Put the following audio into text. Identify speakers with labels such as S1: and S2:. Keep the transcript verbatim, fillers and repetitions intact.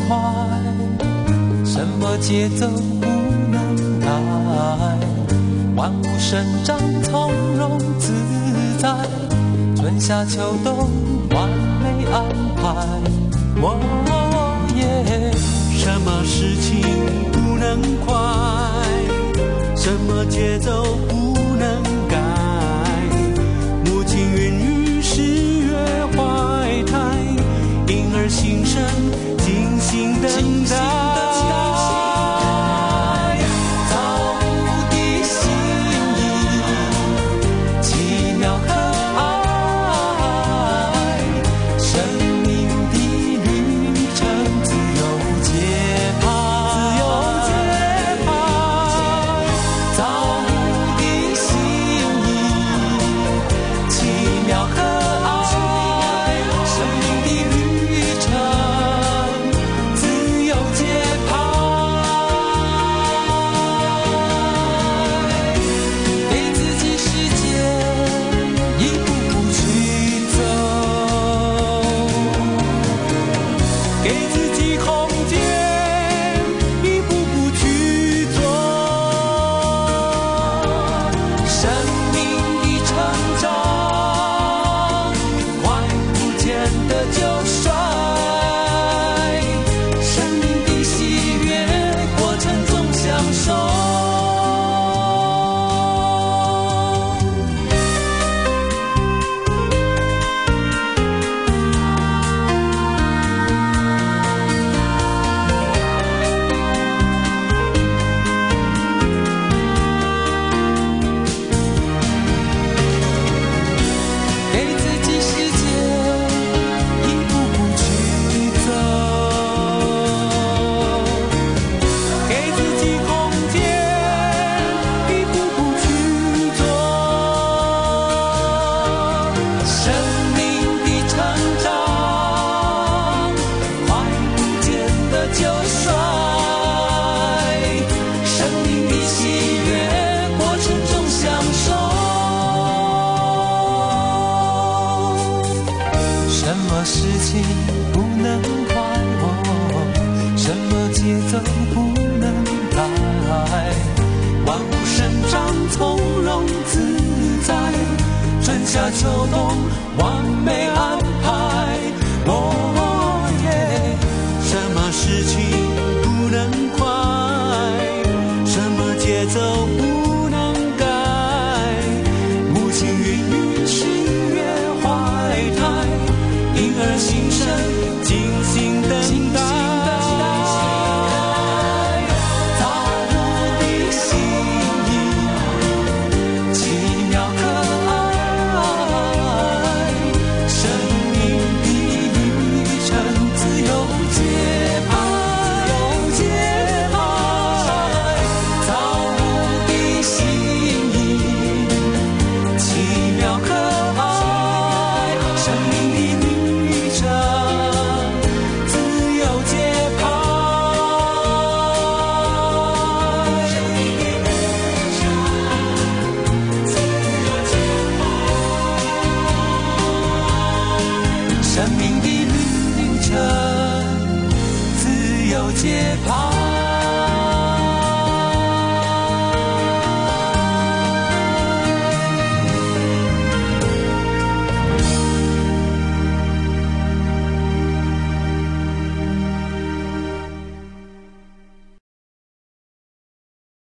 S1: 快，什么节奏不能改，万物生长从容自在，春夏秋冬完美安排。哦耶，
S2: 什么事情不能快，什么节奏不能改，母亲孕育十月怀胎，婴儿新生精心等待。
S1: 夏秋冬完美安排。哦耶，
S2: 什么事情不能快，什么节奏不能改，母亲孕育十月怀胎，婴儿新生精心等待。
S1: 生命的旅程，自由节拍。